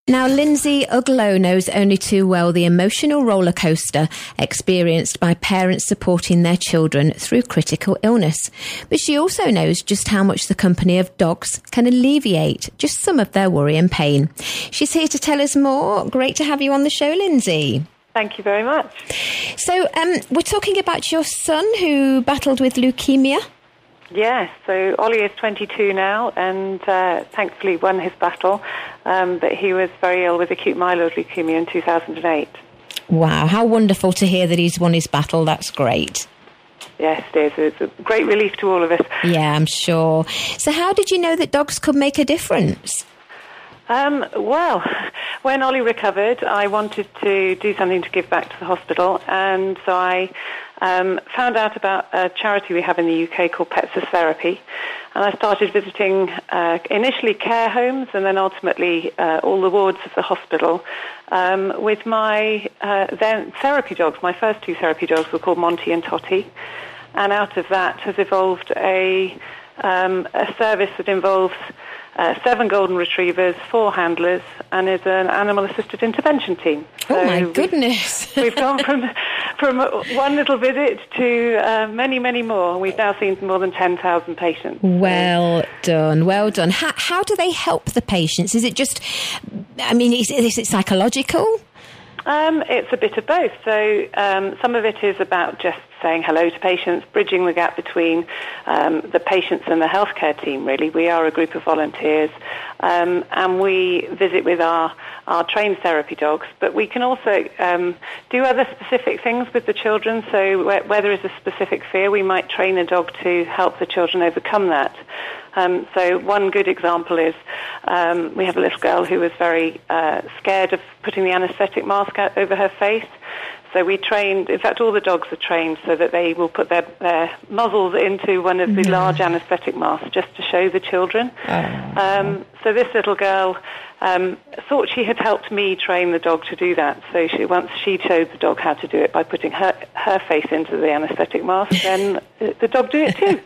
Now, Lindsay Uglow knows only too well the emotional roller coaster experienced by parents supporting their children through critical illness. But she also knows just how much the company of dogs can alleviate just some of their worry and pain. She's here to tell us more. Great to have you on the show, Lindsay. Thank you very much. So we're talking about your son who battled with leukemia. Yes, so Ollie is 22 now and thankfully won his battle, but he was very ill with acute myeloid leukemia in 2008. Wow, how wonderful to hear that he's won his battle. That's great. Yes, it is. It's a great relief to all of us. Yeah, I'm sure. So how did you know that dogs could make a difference? Well, when Ollie recovered, I wanted to do something to give back to the hospital, and so I found out about a charity we have in the UK called Pets as Therapy, and I started visiting initially care homes and then ultimately all the wards of the hospital with my then therapy dogs. My first two therapy dogs were called Monty and Totty, and out of that has evolved a service that involves 7 golden retrievers, 4 handlers, and is an animal-assisted intervention team. Oh, my goodness. We've gone from one little visit to many, many more. We've now seen more than 10,000 patients. Well done, well done. How do they help the patients? Is it just, is it psychological? It's a bit of both. So some of it is about just saying hello to patients, bridging the gap between the patients and the healthcare team, really. We are a group of volunteers, and we visit with our trained therapy dogs, but we can also do other specific things with the children. So where there is a specific fear, we might train a dog to help the children overcome that. So one good example is we have a little girl who was very scared of putting the anaesthetic mask over her face. So we trained, in fact all the dogs are trained so that they will put their muzzles into one of the large anaesthetic masks just to show the children. So this little girl thought she had helped me train the dog to do that. So once she showed the dog how to do it by putting her face into the anaesthetic mask, then the dog do it too.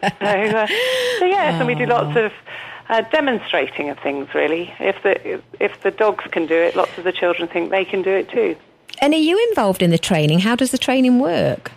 So yes, and we do lots of demonstrating of things, really. If the dogs can do it, lots of the children think they can do it too. And are you involved in the training? How does the training work?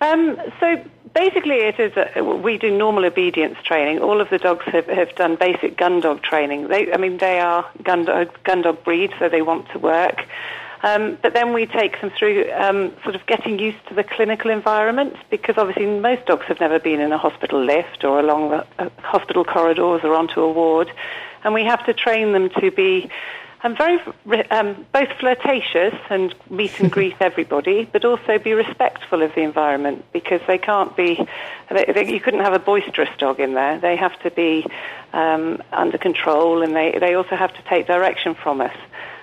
So basically it is, we do normal obedience training. All of the dogs have done basic gun dog training. They are gun dog breed, so they want to work. But then we take them through sort of getting used to the clinical environment, because obviously most dogs have never been in a hospital lift or along the hospital corridors or onto a ward. And we have to train them to be very both flirtatious and meet and greet everybody, but also be respectful of the environment, because they can't be, you couldn't have a boisterous dog in there. They have to be under control, and they also have to take direction from us.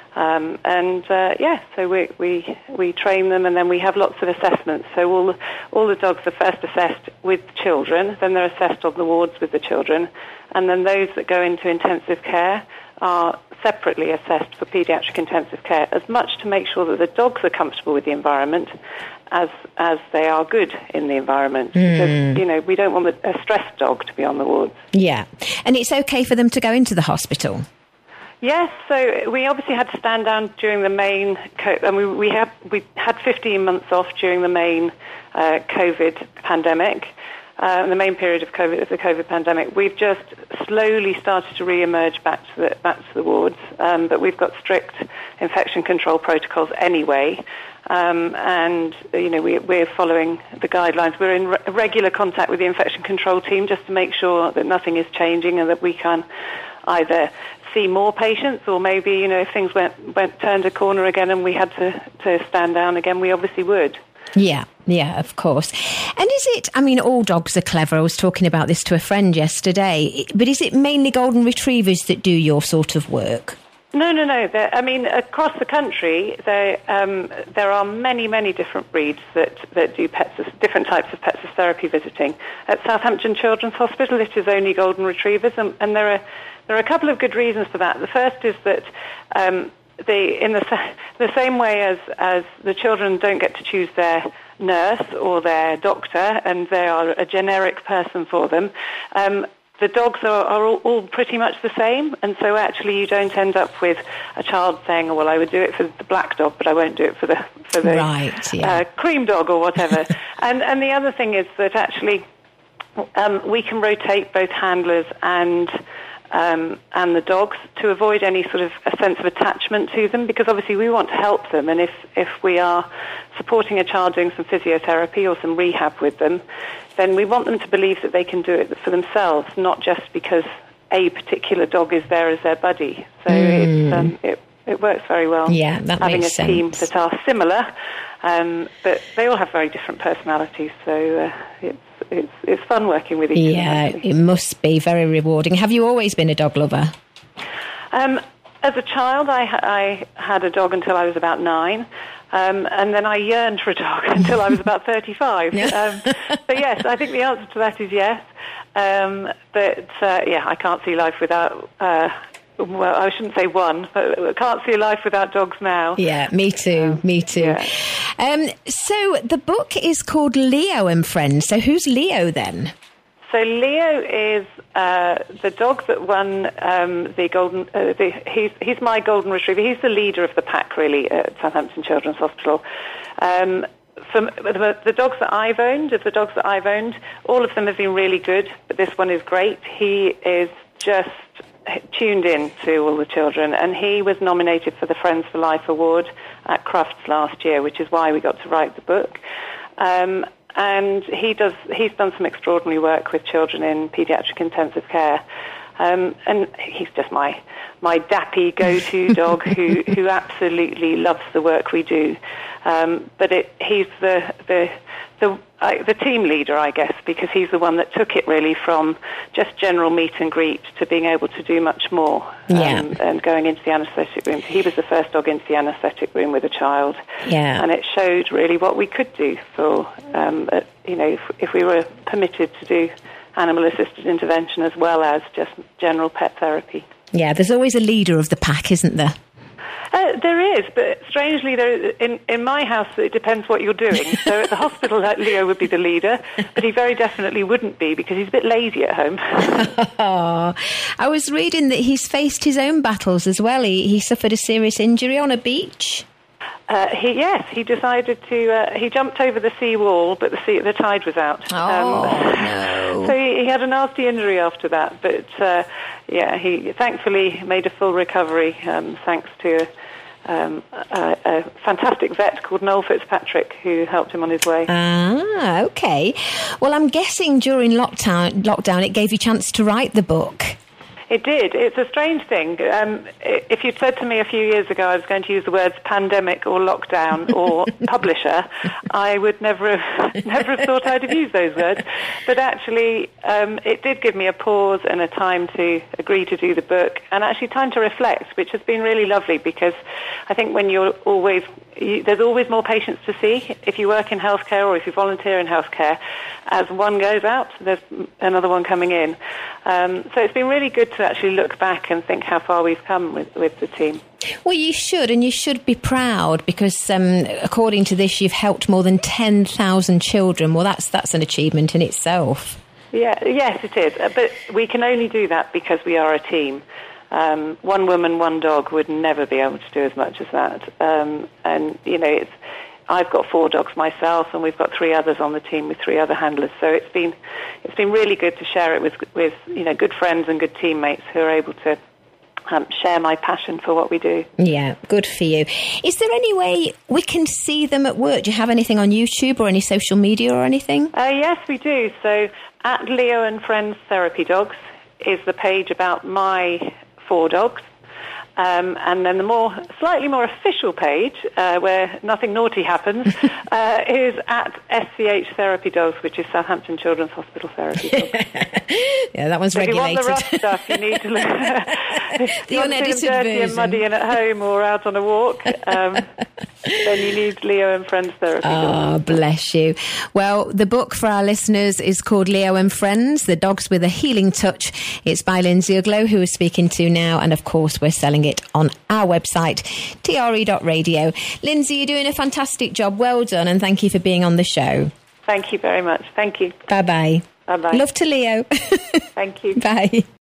So we train them, and then we have lots of assessments. So all the dogs are first assessed with children, then they're assessed on the wards with the children, and then those that go into intensive care are separately assessed for paediatric intensive care, as much to make sure that the dogs are comfortable with the environment as they are good in the environment. Because, we don't want a stressed dog to be on the wards. Yeah. And it's okay for them to go into the hospital? Yes, so we obviously had to stand down during the main, we had 15 months off during the main COVID pandemic. The main period of the COVID pandemic. We've just slowly started to re-emerge back to the wards, but we've got strict infection control protocols anyway, and we're following the guidelines. We're in regular contact with the infection control team just to make sure that nothing is changing and that we can either see more patients, or maybe if things turned a corner again and we had to stand down again, we obviously would. Yeah, of course. And is it, all dogs are clever. I was talking about this to a friend yesterday, but is it mainly golden retrievers that do your sort of work? No. Across the country, there are many, many different breeds that do different types of pets as therapy visiting. At Southampton Children's Hospital, it is only golden retrievers, and there are a couple of good reasons for that. The first is that in the same way as the children don't get to choose their nurse or their doctor, and they are a generic person for them, the dogs are all pretty much the same, and so actually you don't end up with a child saying, "Oh, well, I would do it for the black dog, but I won't do it for the cream dog or whatever." and the other thing is that actually we can rotate both handlers and the dogs to avoid any sort of a sense of attachment to them, because obviously we want to help them, and if we are supporting a child doing some physiotherapy or some rehab with them, then we want them to believe that they can do it for themselves, not just because a particular dog is there as their buddy. So it works very well. Yeah, that makes sense. Having a team that are similar, but they all have very different personalities, so it's fun working with each other. Yeah, it must be very rewarding. Have you always been a dog lover? As a child, I had a dog until I was about 9. And then I yearned for a dog until I was about 35. So yes, I think the answer to that is yes. But I can't see life without, well, I shouldn't say one, but I can't see life without dogs now. Yeah, me too, me too. Yeah. So the book is called Leo and Friends. So who's Leo then? So Leo is the dog that won the golden. He's my golden retriever. He's the leader of the pack, really, at Southampton Children's Hospital. From the dogs that I've owned, all of them have been really good, but this one is great. He is just tuned in to all the children, and he was nominated for the Friends for Life Award at Crufts last year, which is why we got to write the book. And he's done some extraordinary work with children in paediatric intensive care. And he's just my dappy go-to dog who absolutely loves the work we do. But he's the team leader, I guess, because he's the one that took it really from just general meet and greet to being able to do much more. And going into the anaesthetic room. He was the first dog into the anaesthetic room with a child. Yeah. And it showed really what we could do for, if we were permitted to do animal-assisted intervention as well as just general pet therapy. Yeah, there's always a leader of the pack, isn't there? There is, but strangely, in my house, it depends what you're doing. So at the hospital, Leo would be the leader, but he very definitely wouldn't be because he's a bit lazy at home. I was reading that he's faced his own battles as well. He suffered a serious injury on a beach. He decided to. He jumped over the sea wall, but the tide was out. No! So he had a nasty injury after that. But he thankfully made a full recovery thanks to a fantastic vet called Noel Fitzpatrick who helped him on his way. Ah, okay. Well, I'm guessing during lockdown, it gave you a chance to write the book. It did. It's a strange thing. If you'd said to me a few years ago I was going to use the words pandemic or lockdown or publisher, I would never have thought I'd have used those words. But actually, it did give me a pause and a time to agree to do the book, and actually time to reflect, which has been really lovely because I think when there's always more patients to see. If you work in healthcare or if you volunteer in healthcare, as one goes out, there's another one coming in. So it's been really good to actually look back and think how far we've come with the team. Well, you should, and you should be proud because according to this, you've helped more than 10,000 children. Well, that's an achievement in itself. Yeah, yes, it is. But we can only do that because we are a team. One woman, one dog would never be able to do as much as that. I've got 4 dogs myself, and we've got 3 others on the team with 3 other handlers. So it's been really good to share it with good friends and good teammates who are able to share my passion for what we do. Yeah, good for you. Is there any way we can see them at work? Do you have anything on YouTube or any social media or anything? Yes, we do. So at Leo and Friends Therapy Dogs is the page about my 4 dogs. And then the slightly more official page, where nothing naughty happens, is at SCH Therapy Dogs, which is Southampton Children's Hospital Therapy Dogs. Yeah, that one's regulated. If you want the rough stuff, you need to look. The unedited dirty version. And muddy and at home or out on a walk, then you need Leo and Friends Therapy Dogs. Oh, bless you. Well, the book for our listeners is called Leo and Friends, The Dogs with a Healing Touch. It's by Lindsay Uglow, who we're speaking to now, and of course we're selling it on our website, tre.radio. Lindsay, you're doing a fantastic job. Well done, and thank you for being on the show. Thank you very much. Thank you. Bye-bye. Bye. Bye-bye. Love to Leo. Thank you. Bye.